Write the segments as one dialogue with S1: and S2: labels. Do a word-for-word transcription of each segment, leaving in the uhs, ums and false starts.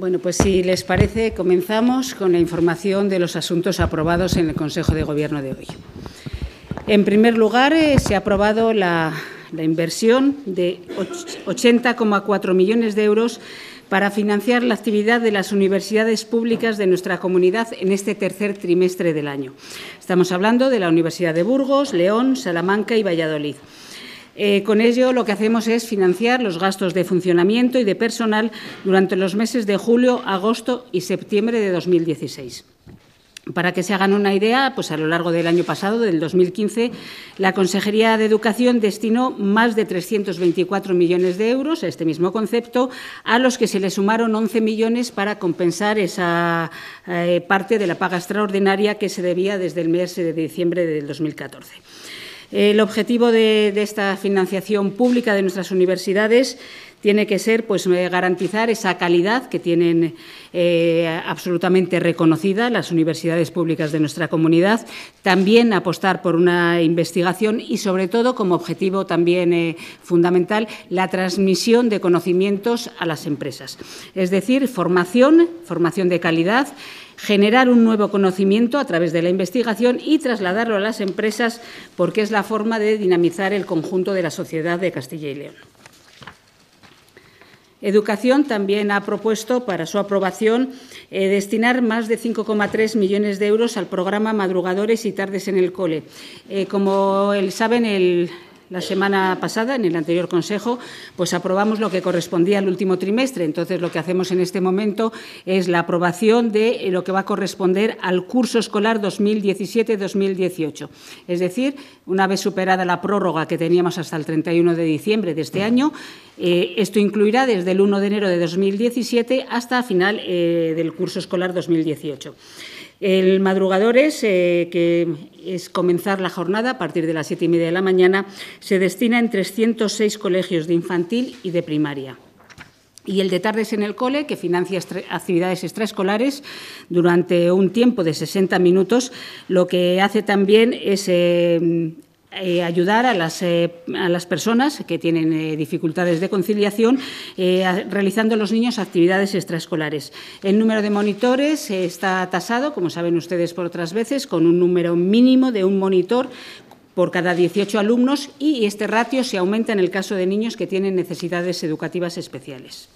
S1: Bueno, pues si les parece, comenzamos con la información de los asuntos aprobados en el Consejo de Gobierno de hoy. En primer lugar, eh, se ha aprobado la, la inversión de ochenta coma cuatro millones de euros para financiar la actividad de las universidades públicas de nuestra comunidad en este tercer trimestre del año. Estamos hablando de la Universidad de Burgos, León, Salamanca y Valladolid. Eh, con ello, lo que hacemos es financiar los gastos de funcionamiento y de personal durante los meses de julio, agosto y septiembre de dos mil dieciséis. Para que se hagan una idea, pues a lo largo del año pasado, del dos mil quince, la Consejería de Educación destinó más de trescientos veinticuatro millones de euros a este mismo concepto, a los que se le sumaron once millones para compensar esa eh, parte de la paga extraordinaria que se debía desde el mes de diciembre del dos mil catorce. El objetivo de, de esta financiación pública de nuestras universidades tiene que ser pues, garantizar esa calidad que tienen eh, absolutamente reconocida las universidades públicas de nuestra comunidad, también apostar por una investigación y, sobre todo, como objetivo también eh, fundamental, la transmisión de conocimientos a las empresas. Es decir, formación, formación de calidad, generar un nuevo conocimiento a través de la investigación y trasladarlo a las empresas, porque es la forma de dinamizar el conjunto de la sociedad de Castilla y León. Educación también ha propuesto para su aprobación eh, destinar más de cinco coma tres millones de euros al programa Madrugadores y Tardes en el Cole. Eh, como el, saben, el La semana pasada, en el anterior Consejo, pues aprobamos lo que correspondía al último trimestre. Entonces, lo que hacemos en este momento es la aprobación de lo que va a corresponder al curso escolar dos mil diecisiete dos mil dieciocho. Es decir, una vez superada la prórroga que teníamos hasta el treinta y uno de diciembre de este año, eh, esto incluirá desde el uno de enero de dos mil diecisiete hasta final eh, del curso escolar dos mil dieciocho. El Madrugadores, eh, que es comenzar la jornada a partir de las siete y media de la mañana, se destina en trescientos seis colegios de infantil y de primaria. Y el de Tardes en el Cole, que financia actividades extraescolares durante un tiempo de sesenta minutos, lo que hace también es Eh, Eh, ayudar a las, eh, a las personas que tienen eh, dificultades de conciliación eh, a, realizando los niños actividades extraescolares. El número de monitores eh, está tasado, como saben ustedes por otras veces, con un número mínimo de un monitor por cada dieciocho alumnos y este ratio se aumenta en el caso de niños que tienen necesidades educativas especiales.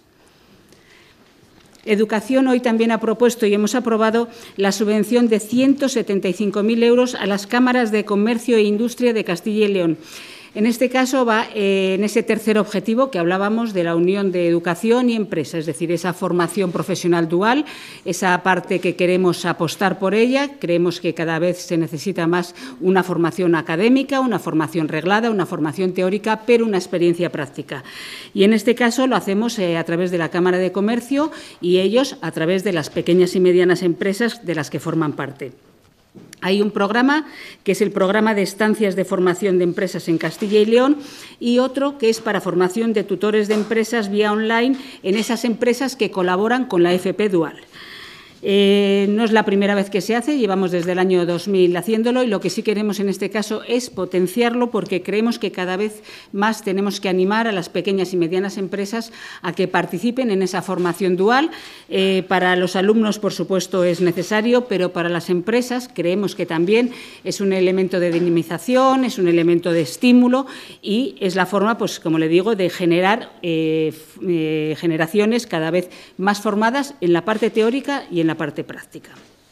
S1: Educación hoy también ha propuesto y hemos aprobado la subvención de ciento setenta y cinco mil euros a las cámaras de comercio e industria de Castilla y León. En este caso va eh, en ese tercer objetivo que hablábamos de la unión de educación y empresa, es decir, esa formación profesional dual, esa parte que queremos apostar por ella. Creemos que cada vez se necesita más una formación académica, una formación reglada, una formación teórica, pero una experiencia práctica. Y en este caso lo hacemos eh, a través de la Cámara de Comercio y ellos a través de las pequeñas y medianas empresas de las que forman parte. Hay un programa que es el Programa de Estancias de Formación de Empresas en Castilla y León y otro que es para formación de tutores de empresas vía online en esas empresas que colaboran con la F P Dual. Eh, no es la primera vez que se hace, llevamos desde el año dos mil haciéndolo y lo que sí queremos en este caso es potenciarlo porque creemos que cada vez más tenemos que animar a las pequeñas y medianas empresas a que participen en esa formación dual. Eh, para los alumnos, por supuesto, es necesario, pero para las empresas creemos que también es un elemento de dinamización, es un elemento de estímulo y es la forma, pues como le digo, de generar eh, eh, generaciones cada vez más formadas en la parte teórica y en la parte práctica.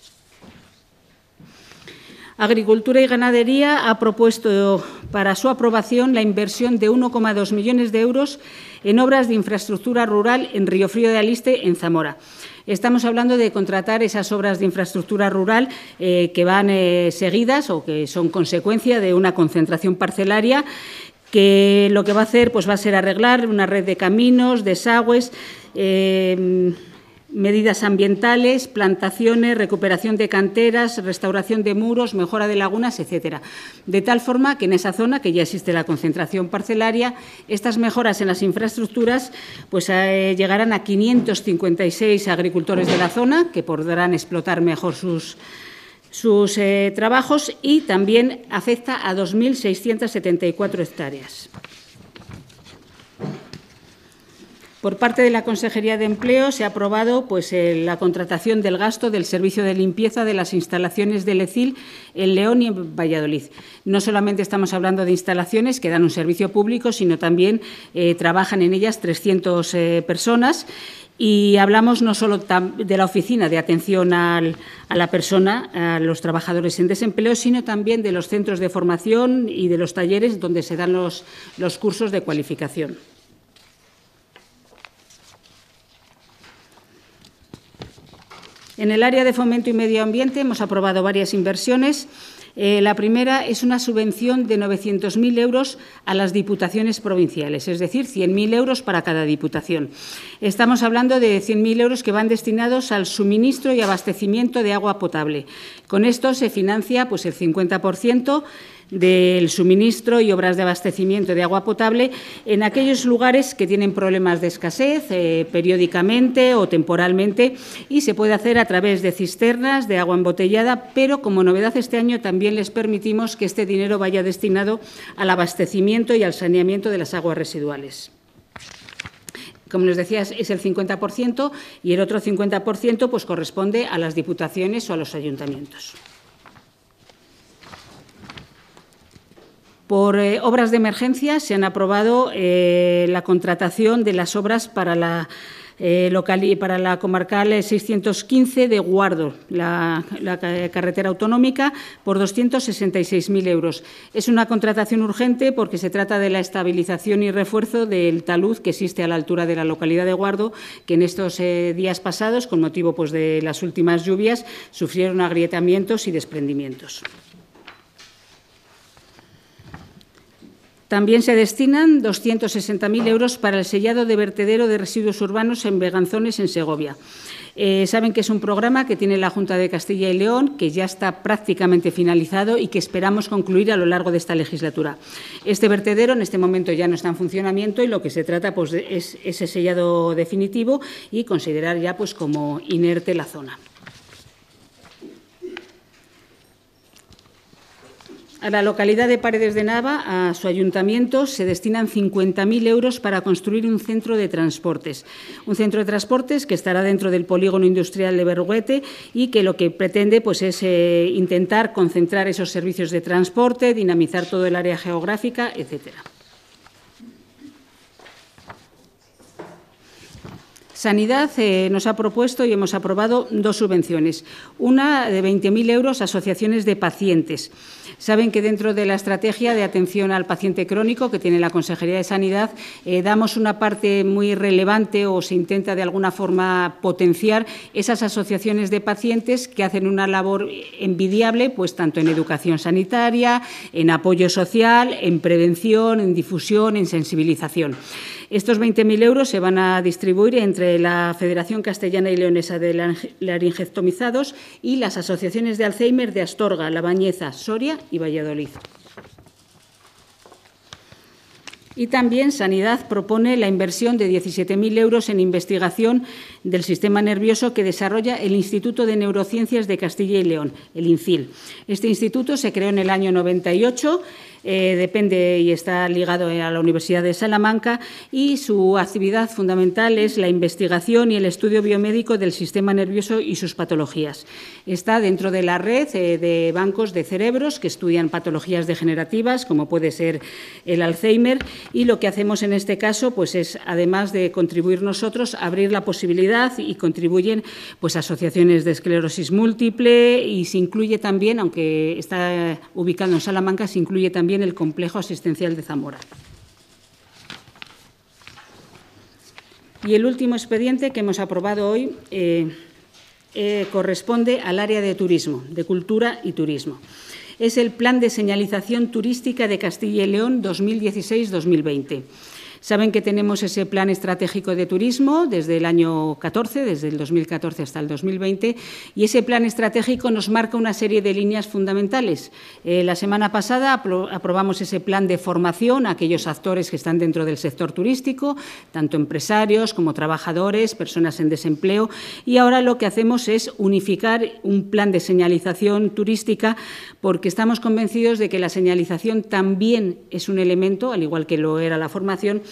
S1: Agricultura y Ganadería ha propuesto para su aprobación la inversión de uno coma dos millones de euros en obras de infraestructura rural en Riofrío de Aliste, en Zamora. Estamos hablando de contratar esas obras de infraestructura rural eh, que van eh, seguidas o que son consecuencia de una concentración parcelaria que lo que va a hacer pues, va a ser arreglar una red de caminos, desagües, eh, medidas ambientales, plantaciones, recuperación de canteras, restauración de muros, mejora de lagunas, etcétera. De tal forma que en esa zona, que ya existe la concentración parcelaria, estas mejoras en las infraestructuras pues, eh, llegarán a quinientos cincuenta y seis agricultores de la zona que podrán explotar mejor sus, sus eh, trabajos y también afecta a dos mil seiscientas setenta y cuatro hectáreas. Por parte de la Consejería de Empleo se ha aprobado pues, eh, la contratación del gasto del servicio de limpieza de las instalaciones del E C I L en León y en Valladolid. No solamente estamos hablando de instalaciones que dan un servicio público, sino también eh, trabajan en ellas trescientas eh, personas. Y hablamos no solo de la oficina de atención al, a la persona, a los trabajadores en desempleo, sino también de los centros de formación y de los talleres donde se dan los, los cursos de cualificación. En el área de fomento y medio ambiente hemos aprobado varias inversiones. Eh, la primera es una subvención de novecientos mil euros a las diputaciones provinciales, es decir, cien mil euros para cada diputación. Estamos hablando de cien mil euros que van destinados al suministro y abastecimiento de agua potable. Con esto se financia pues, el cincuenta por ciento del suministro y obras de abastecimiento de agua potable en aquellos lugares que tienen problemas de escasez eh, periódicamente o temporalmente, y se puede hacer a través de cisternas de agua embotellada, pero como novedad este año también les permitimos que este dinero vaya destinado al abastecimiento y al saneamiento de las aguas residuales. Como les decía, es el cincuenta por ciento y el otro cincuenta por ciento pues, corresponde a las diputaciones o a los ayuntamientos. Por eh, obras de emergencia se han aprobado eh, la contratación de las obras para la, eh, local, para la comarcal seiscientos quince de Guardo, la, la carretera autonómica, por doscientos sesenta y seis mil euros. Es una contratación urgente porque se trata de la estabilización y refuerzo del talud que existe a la altura de la localidad de Guardo, que en estos eh, días pasados, con motivo pues, de las últimas lluvias, sufrieron agrietamientos y desprendimientos. También se destinan doscientos sesenta mil euros para el sellado de vertedero de residuos urbanos en Beganzones, en Segovia. Eh, saben que es un programa que tiene la Junta de Castilla y León, que ya está prácticamente finalizado y que esperamos concluir a lo largo de esta legislatura. Este vertedero en este momento ya no está en funcionamiento y lo que se trata pues, es ese sellado definitivo y considerar ya pues, como inerte la zona. A la localidad de Paredes de Nava, a su ayuntamiento, se destinan cincuenta mil euros para construir un centro de transportes. Un centro de transportes que estará dentro del polígono industrial de Berruguete y que lo que pretende pues, es eh, intentar concentrar esos servicios de transporte, dinamizar todo el área geográfica, etcétera. Sanidad eh, nos ha propuesto y hemos aprobado dos subvenciones. Una de veinte mil euros a asociaciones de pacientes. Saben que dentro de la estrategia de atención al paciente crónico que tiene la Consejería de Sanidad, eh, damos una parte muy relevante o se intenta de alguna forma potenciar esas asociaciones de pacientes que hacen una labor envidiable, pues tanto en educación sanitaria, en apoyo social, en prevención, en difusión, en sensibilización. Estos veinte mil euros se van a distribuir entre la Federación Castellana y Leonesa de Laringectomizados y las asociaciones de Alzheimer de Astorga, La Bañeza, Soria y Valladolid. Y también Sanidad propone la inversión de diecisiete mil euros en investigación del sistema nervioso que desarrolla el Instituto de Neurociencias de Castilla y León, el INCIL. Este instituto se creó en el año noventa y ocho. Eh, depende y está ligado a la Universidad de Salamanca y su actividad fundamental es la investigación y el estudio biomédico del sistema nervioso y sus patologías. Está dentro de la red eh, de bancos de cerebros que estudian patologías degenerativas, como puede ser el Alzheimer, y lo que hacemos en este caso pues, es, además de contribuir nosotros, abrir la posibilidad y contribuyen pues, asociaciones de esclerosis múltiple y se incluye también, aunque está ubicado en Salamanca, se incluye también el complejo asistencial de Zamora. Y el último expediente que hemos aprobado hoy eh, eh, corresponde al área de turismo, de cultura y turismo. Es el Plan de Señalización Turística de Castilla y León dos mil dieciséis dos mil veinte. Saben que tenemos ese plan estratégico de turismo desde el año catorce, desde el dos mil catorce hasta el dos mil veinte, y ese plan estratégico nos marca una serie de líneas fundamentales. Eh, la semana pasada aprobamos ese plan de formación a aquellos actores que están dentro del sector turístico, tanto empresarios como trabajadores, personas en desempleo, y ahora lo que hacemos es unificar un plan de señalización turística porque estamos convencidos de que la señalización también es un elemento, al igual que lo era la formación,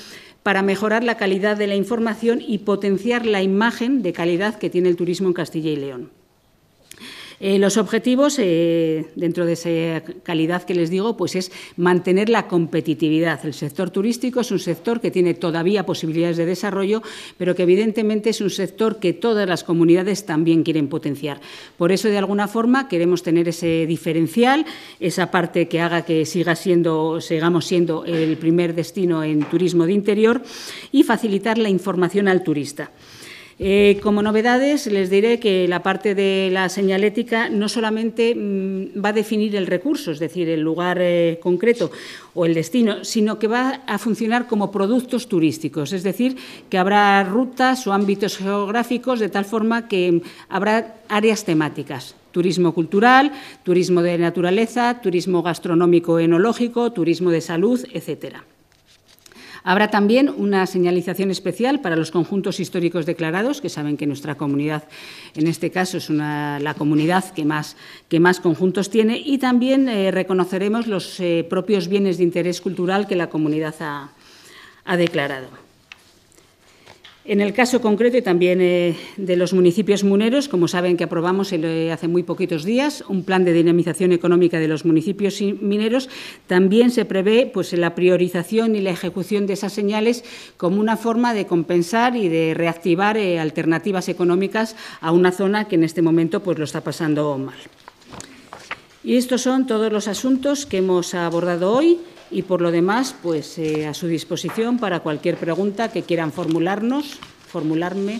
S1: para mejorar la calidad de la información y potenciar la imagen de calidad que tiene el turismo en Castilla y León. Eh, los objetivos, eh, dentro de esa calidad que les digo, pues es mantener la competitividad. El sector turístico es un sector que tiene todavía posibilidades de desarrollo, pero que evidentemente es un sector que todas las comunidades también quieren potenciar. Por eso, de alguna forma, queremos tener ese diferencial, esa parte que haga que siga siendo, sigamos siendo el primer destino en turismo de interior y facilitar la información al turista. Eh, como novedades, les diré que la parte de la señalética no solamente mmm, va a definir el recurso, es decir, el lugar eh, concreto o el destino, sino que va a funcionar como productos turísticos, es decir, que habrá rutas o ámbitos geográficos de tal forma que habrá áreas temáticas. Turismo cultural, turismo de naturaleza, turismo gastronómico enológico, turismo de salud, etcétera. Habrá también una señalización especial para los conjuntos históricos declarados, que saben que nuestra comunidad, en este caso, es una, la comunidad que más, que más conjuntos tiene, y también eh, reconoceremos los eh, propios bienes de interés cultural que la comunidad ha, ha declarado. En el caso concreto y también eh, de los municipios mineros, como saben que aprobamos eh, hace muy poquitos días un plan de dinamización económica de los municipios mineros, también se prevé pues, la priorización y la ejecución de esas señales como una forma de compensar y de reactivar eh, alternativas económicas a una zona que en este momento pues, lo está pasando mal. Y estos son todos los asuntos que hemos abordado hoy. Y, por lo demás, pues eh, a su disposición para cualquier pregunta que quieran formularnos, formularme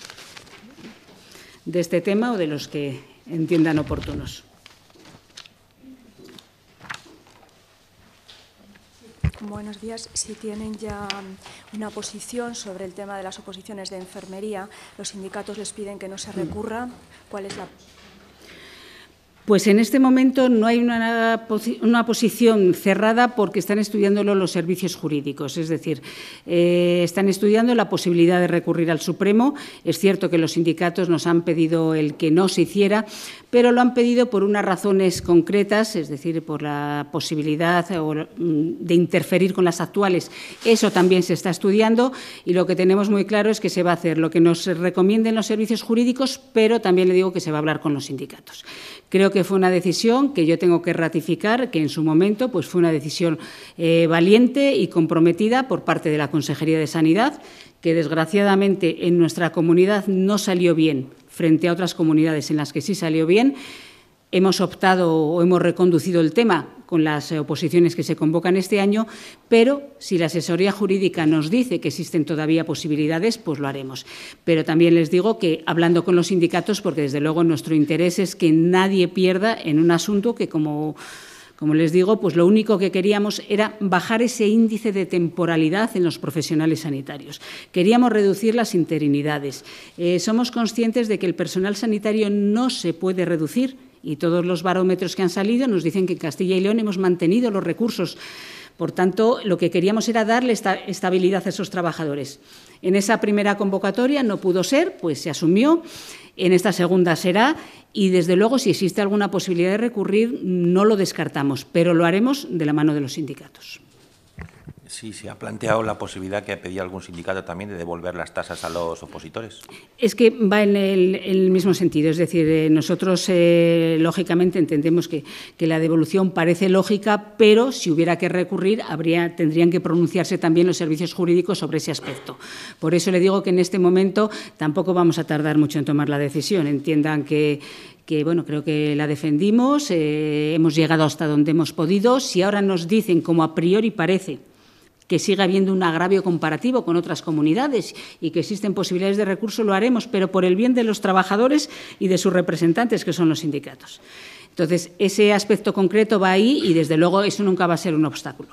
S1: de este tema o de los que entiendan oportunos.
S2: Buenos días. Si tienen ya una posición sobre el tema de las oposiciones de enfermería, los sindicatos les piden que no se recurra. ¿Cuál es la...?
S1: Pues en este momento no hay una, una posición cerrada porque están estudiándolo los servicios jurídicos, es decir, eh, están estudiando la posibilidad de recurrir al Supremo. Es cierto que los sindicatos nos han pedido el que no se hiciera, pero lo han pedido por unas razones concretas, es decir, por la posibilidad de interferir con las actuales. Eso también se está estudiando y lo que tenemos muy claro es que se va a hacer lo que nos recomienden los servicios jurídicos, pero también le digo que se va a hablar con los sindicatos. Creo que fue una decisión que yo tengo que ratificar, que en su momento pues, fue una decisión eh, valiente y comprometida por parte de la Consejería de Sanidad, que desgraciadamente en nuestra comunidad no salió bien frente a otras comunidades en las que sí salió bien. Hemos optado o hemos reconducido el tema con las oposiciones que se convocan este año, pero si la asesoría jurídica nos dice que existen todavía posibilidades, pues lo haremos. Pero también les digo que hablando con los sindicatos, porque desde luego nuestro interés es que nadie pierda en un asunto que, como, como les digo, pues lo único que queríamos era bajar ese índice de temporalidad en los profesionales sanitarios. Queríamos reducir las interinidades. Eh, somos conscientes de que el personal sanitario no se puede reducir, y todos los barómetros que han salido nos dicen que en Castilla y León hemos mantenido los recursos. Por tanto, lo que queríamos era darle esta estabilidad a esos trabajadores. En esa primera convocatoria no pudo ser, pues se asumió. En esta segunda será y, desde luego, si existe alguna posibilidad de recurrir, no lo descartamos, pero lo haremos de la mano de los sindicatos.
S3: Sí, se ha planteado la posibilidad que pedía algún sindicato también de devolver las tasas a los opositores.
S1: Es que va en el, en el mismo sentido. Es decir, eh, nosotros, eh, lógicamente, entendemos que, que la devolución parece lógica, pero si hubiera que recurrir, habría, tendrían que pronunciarse también los servicios jurídicos sobre ese aspecto. Por eso le digo que en este momento tampoco vamos a tardar mucho en tomar la decisión. Entiendan que... que bueno, creo que la defendimos, eh, hemos llegado hasta donde hemos podido. Si ahora nos dicen, como a priori parece, que siga habiendo un agravio comparativo con otras comunidades y que existen posibilidades de recurso, lo haremos, pero por el bien de los trabajadores y de sus representantes, que son los sindicatos. Entonces, ese aspecto concreto va ahí y, desde luego, eso nunca va a ser un obstáculo.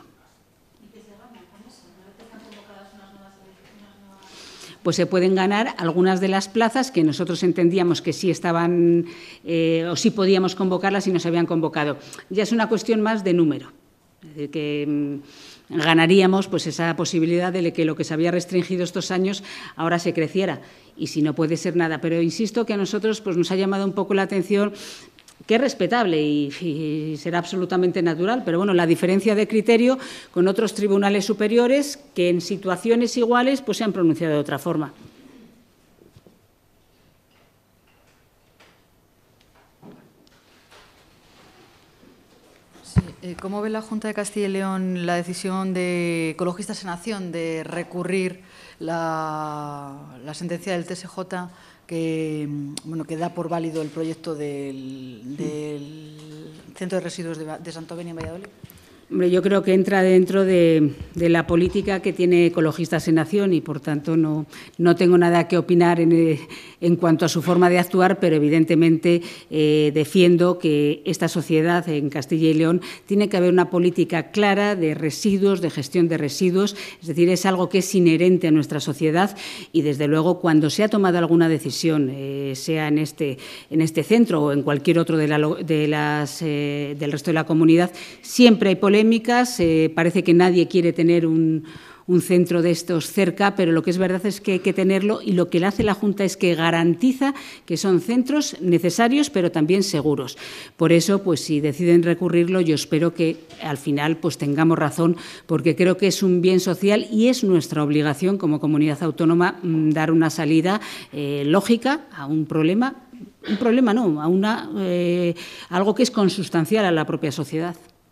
S1: Pues se pueden ganar algunas de las plazas que nosotros entendíamos que sí estaban eh, o sí podíamos convocarlas y no se habían convocado. Ya es una cuestión más de número, es decir, que ganaríamos pues esa posibilidad de que lo que se había restringido estos años ahora se creciera, y si no puede ser nada. Pero insisto que a nosotros pues nos ha llamado un poco la atención que es respetable y, y será absolutamente natural, pero bueno, la diferencia de criterio con otros tribunales superiores que en situaciones iguales pues se han pronunciado de otra forma.
S4: ¿Cómo ve la Junta de Castilla y León la decisión de Ecologistas en Acción de recurrir la, la sentencia del T S J que, bueno, que da por válido el proyecto del, del Centro de Residuos de, de Santovenia en Valladolid?
S1: Hombre, yo creo que entra dentro de, de la política que tiene Ecologistas en Acción y, por tanto, no, no tengo nada que opinar en, en cuanto a su forma de actuar, pero evidentemente eh, defiendo que esta sociedad en Castilla y León tiene que haber una política clara de residuos, de gestión de residuos, es decir, es algo que es inherente a nuestra sociedad y, desde luego, cuando se ha tomado alguna decisión, eh, sea en este, en este centro o en cualquier otro de la, de las, eh, del resto de la comunidad, siempre hay polémicas. Eh, parece que nadie quiere tener un, un centro de estos cerca, pero lo que es verdad es que hay que tenerlo y lo que le hace la Junta es que garantiza que son centros necesarios, pero también seguros. Por eso, pues si deciden recurrirlo, yo espero que al final pues tengamos razón, porque creo que es un bien social y es nuestra obligación como comunidad autónoma mmm, dar una salida eh, lógica a un problema, un problema no, a una, eh, algo que es consustancial a la propia sociedad.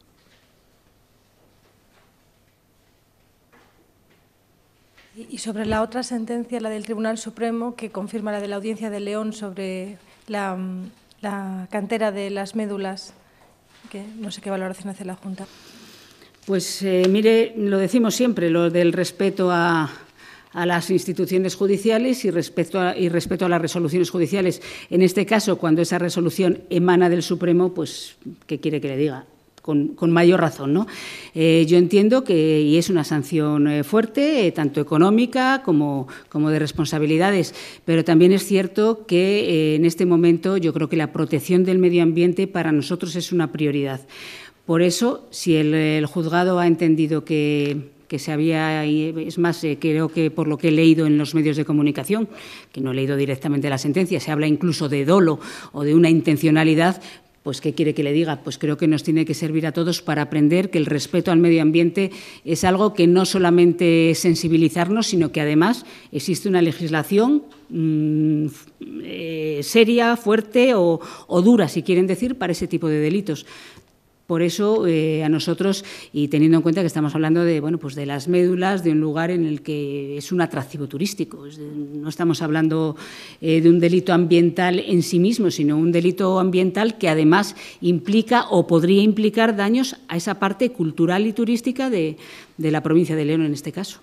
S5: Y sobre la otra sentencia, la del Tribunal Supremo, que confirma la de la Audiencia de León sobre la, la cantera de las médulas, que no sé qué valoración hace la Junta.
S1: Pues eh, mire, lo decimos siempre, lo del respeto a, a las instituciones judiciales y respeto a, y respeto a las resoluciones judiciales. En este caso, cuando esa resolución emana del Supremo, pues, ¿qué quiere que le diga? Con, con mayor razón, ¿no? Eh, yo entiendo que y es una sanción eh, fuerte, eh, tanto económica como, como de responsabilidades, pero también es cierto que eh, en este momento yo creo que la protección del medio ambiente para nosotros es una prioridad. Por eso, si el, el juzgado ha entendido que, que se había, es más, eh, creo que por lo que he leído en los medios de comunicación, que no he leído directamente la sentencia, se habla incluso de dolo o de una intencionalidad. Pues, ¿qué quiere que le diga? Pues creo que nos tiene que servir a todos para aprender que el respeto al medio ambiente es algo que no solamente es sensibilizarnos, sino que además existe una legislación mmm, eh, seria, fuerte o, o dura, si quieren decir, para ese tipo de delitos. Por eso, eh, a nosotros, y teniendo en cuenta que estamos hablando de, bueno, pues de las médulas, de un lugar en el que es un atractivo turístico. Es de, no estamos hablando eh, de un delito ambiental en sí mismo, sino un delito ambiental que además implica o podría implicar daños a esa parte cultural y turística de, de la provincia de León, en este caso.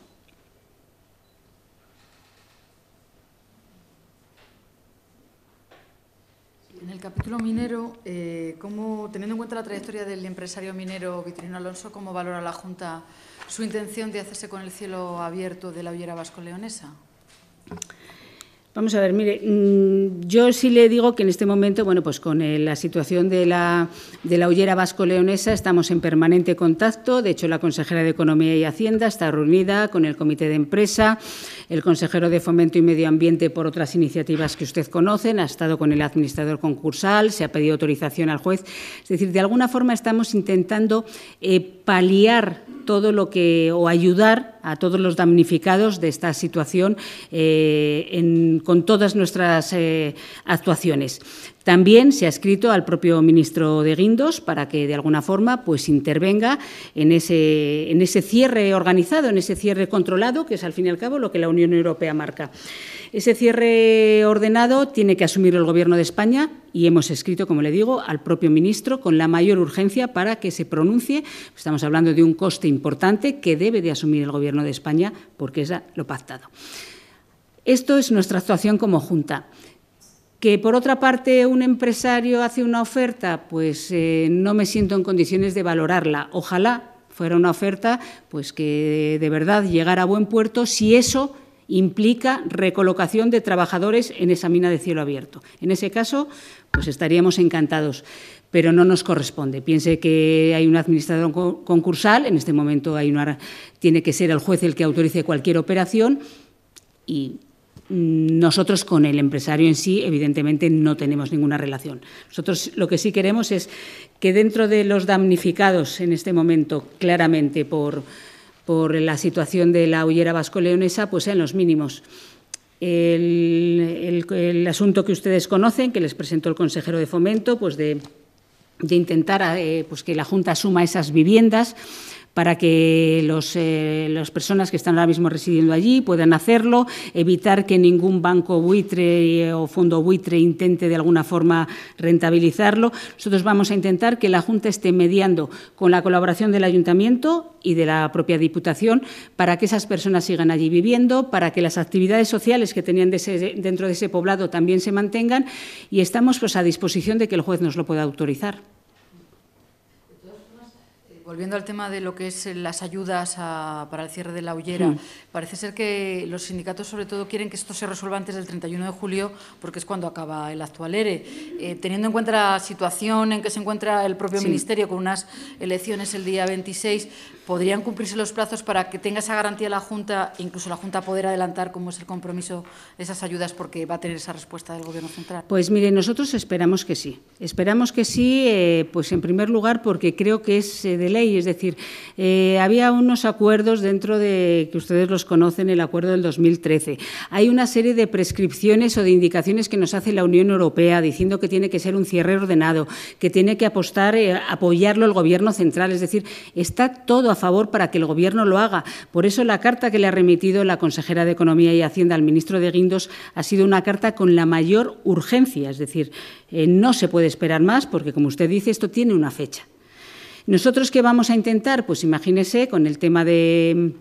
S4: En el capítulo minero, eh, ¿cómo, teniendo en cuenta la trayectoria del empresario minero Vitorino Alonso, ¿cómo valora la Junta su intención de hacerse con el cielo abierto de la Ollera Vasco-Leonesa?
S1: Vamos a ver, mire, yo sí le digo que en este momento, bueno, pues con la situación de la, de la Ollera Vasco-Leonesa estamos en permanente contacto. De hecho, la consejera de Economía y Hacienda está reunida con el comité de empresa, el consejero de Fomento y Medio Ambiente por otras iniciativas que usted conocen, ha estado con el administrador concursal, se ha pedido autorización al juez. Es decir, de alguna forma estamos intentando eh, paliar todo lo que, o ayudar a todos los damnificados de esta situación eh, en, con todas nuestras eh, actuaciones. También se ha escrito al propio ministro de Guindos para que, de alguna forma, pues intervenga en ese, en ese cierre organizado, en ese cierre controlado, que es, al fin y al cabo, lo que la Unión Europea marca. Ese cierre ordenado tiene que asumir el Gobierno de España y hemos escrito, como le digo, al propio ministro con la mayor urgencia para que se pronuncie. Estamos hablando de un coste importante que debe de asumir el Gobierno de España porque es lo pactado. Esto es nuestra actuación como Junta. Que, por otra parte, un empresario hace una oferta, pues eh, no me siento en condiciones de valorarla. Ojalá fuera una oferta pues que de verdad llegara a buen puerto si eso implica recolocación de trabajadores en esa mina de cielo abierto. En ese caso, pues estaríamos encantados, pero no nos corresponde. Piense que hay un administrador concursal, en este momento hay una, tiene que ser el juez el que autorice cualquier operación y Nosotros con el empresario en sí, evidentemente, no tenemos ninguna relación. Nosotros lo que sí queremos es que dentro de los damnificados en este momento, claramente por, por la situación de la hullera vasco-leonesa, pues sean los mínimos. El, el, el asunto que ustedes conocen, que les presentó el consejero de Fomento, pues de, de intentar eh, pues que la Junta asuma esas viviendas para que los, eh, las personas que están ahora mismo residiendo allí puedan hacerlo, evitar que ningún banco buitre o fondo buitre intente de alguna forma rentabilizarlo. Nosotros vamos a intentar que la Junta esté mediando con la colaboración del Ayuntamiento y de la propia Diputación para que esas personas sigan allí viviendo, para que las actividades sociales que tenían de ese, dentro de ese poblado también se mantengan, y estamos pues, a disposición de que el juez nos lo pueda autorizar.
S4: Volviendo al tema de lo que es las ayudas a, para el cierre de la hullera, mm. parece ser que los sindicatos sobre todo quieren que esto se resuelva antes del treinta y uno de julio, porque es cuando acaba el actual ERE. Eh, teniendo en cuenta la situación en que se encuentra el propio sí. Ministerio con unas elecciones el día veintiséis, ¿podrían cumplirse los plazos para que tenga esa garantía la Junta, incluso la Junta poder adelantar cómo es el compromiso de esas ayudas, porque va a tener esa respuesta del Gobierno central?
S1: Pues mire, nosotros esperamos que sí. Esperamos que sí, eh, pues en primer lugar porque creo que es eh, de ley, es decir, eh, había unos acuerdos dentro de, que ustedes los conocen, el acuerdo del dos mil trece. Hay una serie de prescripciones o de indicaciones que nos hace la Unión Europea diciendo que tiene que ser un cierre ordenado, que tiene que apostar, eh, apoyarlo el Gobierno central, es decir, está todo a favor para que el Gobierno lo haga. Por eso la carta que le ha remitido la consejera de Economía y Hacienda al ministro de Guindos ha sido una carta con la mayor urgencia, es decir, eh, no se puede esperar más porque, como usted dice, esto tiene una fecha. ¿Nosotros qué vamos a intentar? Pues imagínese, con el tema de,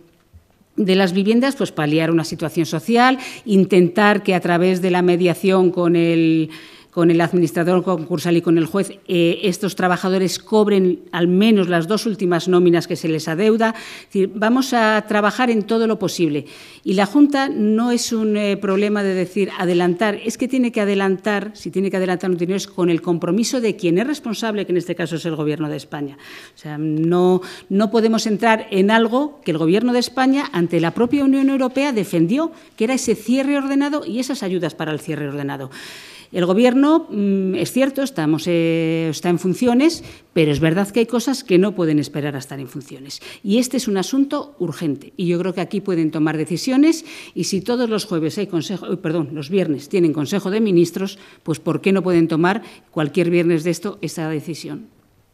S1: de las viviendas, pues paliar una situación social, intentar que a través de la mediación con el, con el administrador concursal y con el juez, eh, estos trabajadores cobren al menos las dos últimas nóminas que se les adeuda. Es decir, vamos a trabajar en todo lo posible. Y la Junta no es un eh, problema de decir adelantar, es que tiene que adelantar, si tiene que adelantar un dinero, es con el compromiso de quien es responsable, que en este caso es el Gobierno de España. O sea, no, no podemos entrar en algo que el Gobierno de España, ante la propia Unión Europea, defendió, que era ese cierre ordenado y esas ayudas para el cierre ordenado. El Gobierno, es cierto, estamos, eh, está en funciones, pero es verdad que hay cosas que no pueden esperar a estar en funciones. Y este es un asunto urgente. Y yo creo que aquí pueden tomar decisiones, y si todos los jueves hay consejo, perdón, los viernes tienen Consejo de Ministros, pues ¿por qué no pueden tomar cualquier viernes de esto esa decisión?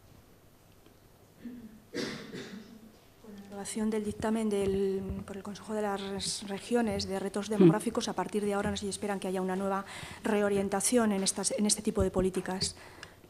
S2: Del dictamen del, por el Consejo de las Regiones de retos demográficos, a partir de ahora no se esperan que haya una nueva reorientación en, estas, en este tipo de políticas.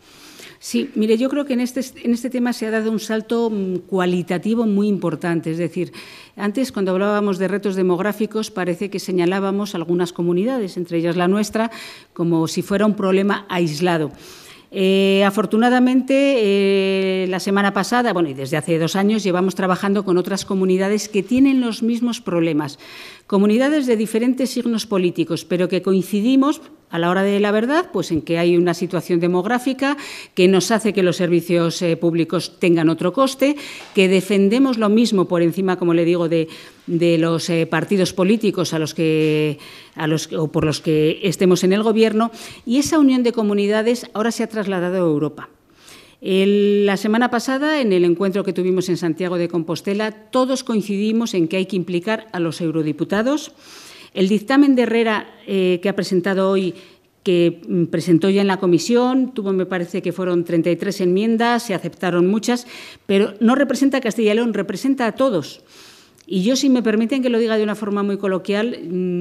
S1: Sí, mire, yo creo que en este, en este tema se ha dado un salto cualitativo muy importante. Es decir, antes, cuando hablábamos de retos demográficos, parece que señalábamos algunas comunidades, entre ellas la nuestra, como si fuera un problema aislado. Eh, afortunadamente, eh, la semana pasada, bueno, y desde hace dos años, llevamos trabajando con otras comunidades que tienen los mismos problemas. Comunidades de diferentes signos políticos, pero que coincidimos a la hora de la verdad, pues en que hay una situación demográfica que nos hace que los servicios eh, públicos tengan otro coste, que defendemos lo mismo por encima, como le digo, de, de los eh, partidos políticos a los que, a los, o por los que estemos en el Gobierno, y esa unión de comunidades ahora se ha trasladado a Europa. El, la semana pasada, en el encuentro que tuvimos en Santiago de Compostela, todos coincidimos en que hay que implicar a los eurodiputados. El dictamen de Herrera eh, que ha presentado hoy, que presentó ya en la comisión, tuvo, me parece que fueron treinta y tres enmiendas, se aceptaron muchas, pero no representa a Castilla y León, representa a todos. Y yo, si me permiten que lo diga de una forma muy coloquial,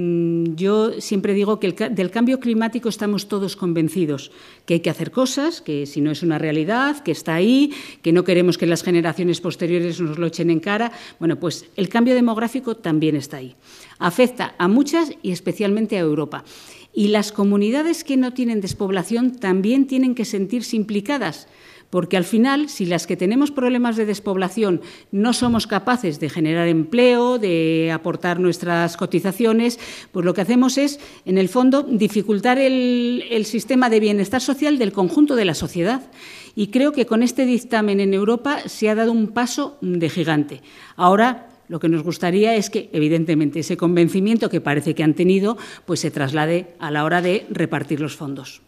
S1: yo siempre digo que el, del cambio climático estamos todos convencidos, que hay que hacer cosas, que si no es una realidad, que está ahí, que no queremos que las generaciones posteriores nos lo echen en cara. Bueno, pues el cambio demográfico también está ahí. Afecta a muchas y especialmente a Europa. Y las comunidades que no tienen despoblación también tienen que sentirse implicadas, porque al final, si las que tenemos problemas de despoblación no somos capaces de generar empleo, de aportar nuestras cotizaciones, pues lo que hacemos es, en el fondo, dificultar el, el sistema de bienestar social del conjunto de la sociedad. Y creo que con este dictamen en Europa se ha dado un paso de gigante. Ahora Lo que nos gustaría es que, evidentemente, ese convencimiento que parece que han tenido, pues se traslade a la hora de repartir los fondos.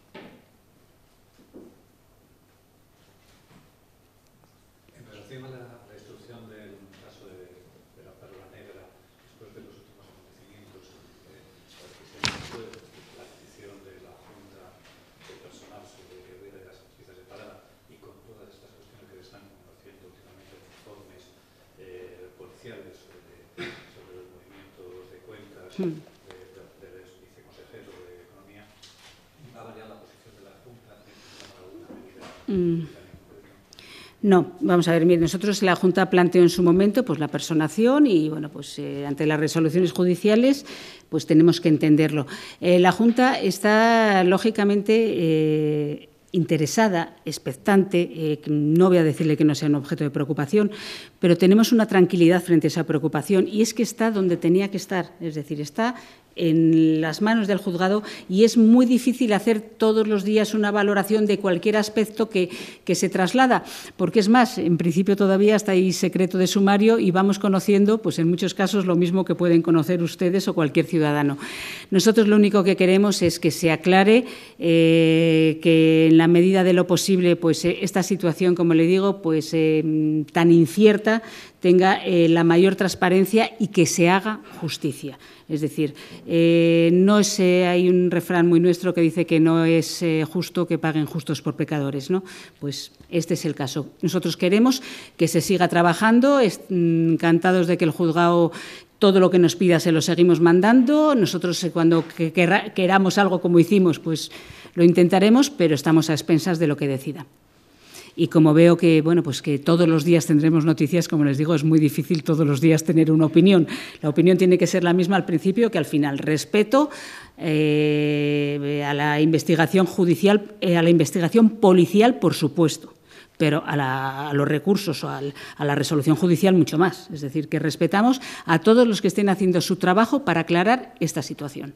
S6: En relación a la, la instrucción del caso de, de la Perla Negra, después de los últimos acontecimientos, eh, que se fue la decisión de la Junta de Personal sobre que hubiera las justicia separada y con todas estas cuestiones que están haciendo últimamente informes eh, policiales sobre, sobre los movimientos de cuentas mm. de, de, del viceconsejero de Economía, ¿va a variar la posición de la Junta en alguna medida? Mm.
S1: No, vamos a ver, mire, nosotros la Junta planteó en su momento pues la personación y bueno, pues eh, ante las resoluciones judiciales pues tenemos que entenderlo. Eh, la Junta está lógicamente eh, interesada, expectante, eh, no voy a decirle que no sea un objeto de preocupación, pero tenemos una tranquilidad frente a esa preocupación y es que está donde tenía que estar, es decir, está en las manos del juzgado y es muy difícil hacer todos los días una valoración de cualquier aspecto que, que se traslada, porque es más, en principio todavía está ahí secreto de sumario y vamos conociendo, pues en muchos casos, lo mismo que pueden conocer ustedes o cualquier ciudadano. Nosotros lo único que queremos es que se aclare, eh, que en la medida de lo posible, pues eh, esta situación, como le digo, pues eh, tan incierta, tenga eh, la mayor transparencia y que se haga justicia. Es decir, eh, no es, eh, hay un refrán muy nuestro que dice que no es eh, justo que paguen justos por pecadores, ¿no? Pues este es el caso. Nosotros queremos que se siga trabajando, encantados de que el juzgado todo lo que nos pida se lo seguimos mandando. Nosotros eh, cuando que, querra, queramos algo como hicimos, pues lo intentaremos, pero estamos a expensas de lo que decida. Y como veo que, bueno, pues que todos los días tendremos noticias, como les digo, es muy difícil todos los días tener una opinión. La opinión tiene que ser la misma al principio que al final. Respeto eh, a la investigación judicial, eh, a la investigación policial, por supuesto, pero a, la, a los recursos o al, a la resolución judicial mucho más. Es decir, que respetamos a todos los que estén haciendo su trabajo para aclarar esta situación.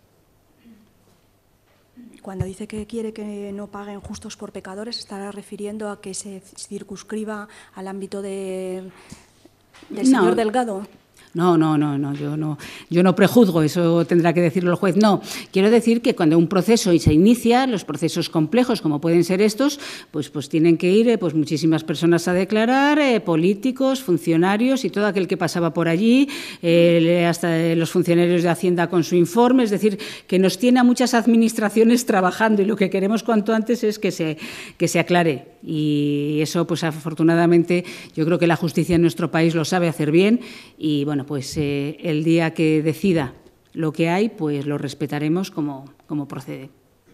S2: Cuando dice que quiere que no paguen justos por pecadores, ¿estará refiriendo a que se circunscriba al ámbito de, del
S1: no.
S2: señor Delgado?
S1: No, no, no, no, yo no, yo no prejuzgo, eso tendrá que decirlo el juez. No, quiero decir que cuando un proceso se inicia, los procesos complejos, como pueden ser estos, pues, pues tienen que ir pues muchísimas personas a declarar, eh, políticos, funcionarios y todo aquel que pasaba por allí, eh, hasta los funcionarios de Hacienda con su informe, es decir, que nos tiene a muchas administraciones trabajando y lo que queremos cuanto antes es que se, que se aclare. Y eso, pues afortunadamente, yo creo que la justicia en nuestro país lo sabe hacer bien y, bueno, pues eh, el día que decida lo que hay, pues lo respetaremos como, como procede.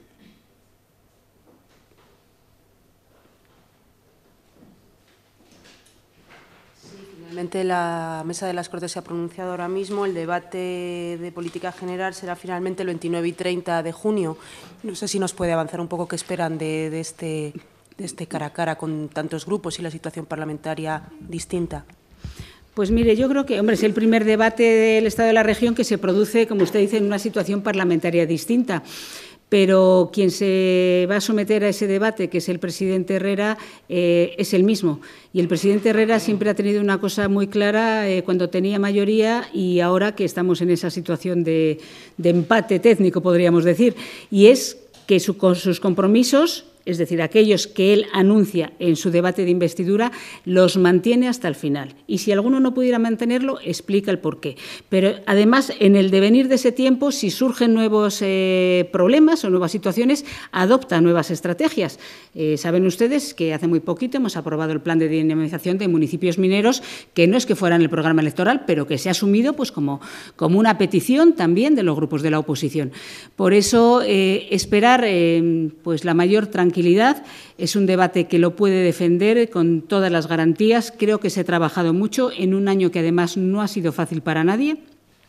S7: Sí, finalmente la Mesa de las Cortes se ha pronunciado ahora mismo. El debate de política general será finalmente el veintinueve y treinta de junio. No sé si nos puede avanzar un poco qué esperan de, de, este, de este cara a cara con tantos grupos y la situación parlamentaria distinta.
S1: Pues mire, yo creo que, hombre, es el primer debate del Estado de la región que se produce, como usted dice, en una situación parlamentaria distinta. Pero quien se va a someter a ese debate, que es el presidente Herrera, eh, es el mismo. Y el presidente Herrera siempre ha tenido una cosa muy clara eh, cuando tenía mayoría y ahora que estamos en esa situación de, de empate técnico, podríamos decir, y es que su, con sus compromisos, es decir, aquellos que él anuncia en su debate de investidura, los mantiene hasta el final. Y si alguno no pudiera mantenerlo, explica el porqué. Pero, además, en el devenir de ese tiempo, si surgen nuevos eh, problemas o nuevas situaciones, adopta nuevas estrategias. Eh, saben ustedes que hace muy poquito hemos aprobado el plan de dinamización de municipios mineros, que no es que fuera en el programa electoral, pero que se ha asumido pues, como, como una petición también de los grupos de la oposición. Por eso, eh, esperar eh, pues, la mayor tranquilidad. Es un debate que lo puede defender con todas las garantías. Creo que se ha trabajado mucho en un año que además no ha sido fácil para nadie,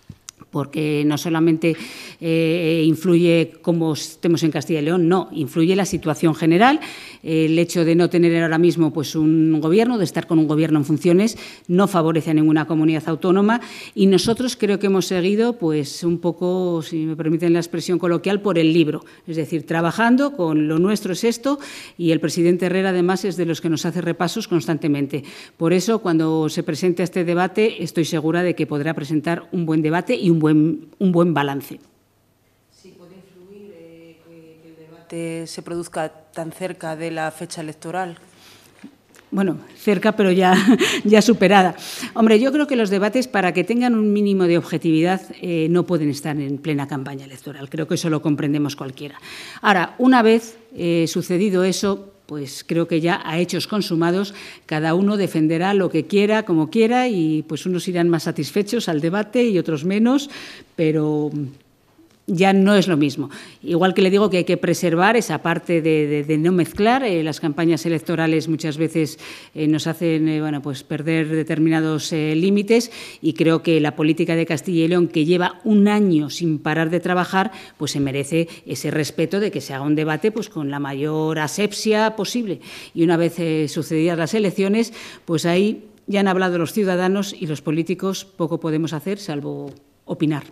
S1: porque no solamente eh, influye cómo estemos en Castilla y León, no, influye la situación general. El hecho de no tener ahora mismo pues, un gobierno, de estar con un gobierno en funciones, no favorece a ninguna comunidad autónoma y nosotros creo que hemos seguido pues, un poco, si me permiten la expresión coloquial, por el libro. Es decir, trabajando con lo nuestro es esto y el presidente Herrera además es de los que nos hace repasos constantemente. Por eso, cuando se presente este debate, estoy segura de que podrá presentar un buen debate y un buen, un buen balance.
S7: Sí, puede influir eh, que, que el debate se produzca tan cerca de la fecha electoral.
S1: Bueno, cerca, pero ya, ya superada. Hombre, yo creo que los debates, para que tengan un mínimo de objetividad, eh, no pueden estar en plena campaña electoral. Creo que eso lo comprendemos cualquiera. Ahora, una vez eh, sucedido eso, pues creo que ya a hechos consumados cada uno defenderá lo que quiera, como quiera, y pues unos irán más satisfechos al debate y otros menos, pero ya no es lo mismo. Igual que le digo que hay que preservar esa parte de, de, de no mezclar. Eh, las campañas electorales muchas veces eh, nos hacen eh, bueno, pues perder determinados eh, límites y creo que la política de Castilla y León, que lleva un año sin parar de trabajar, pues se merece ese respeto de que se haga un debate pues con la mayor asepsia posible. Y una vez eh, sucedidas las elecciones, pues ahí ya han hablado los ciudadanos y los políticos poco podemos hacer salvo opinar.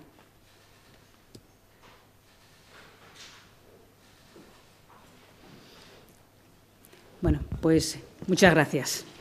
S1: Bueno, pues muchas gracias.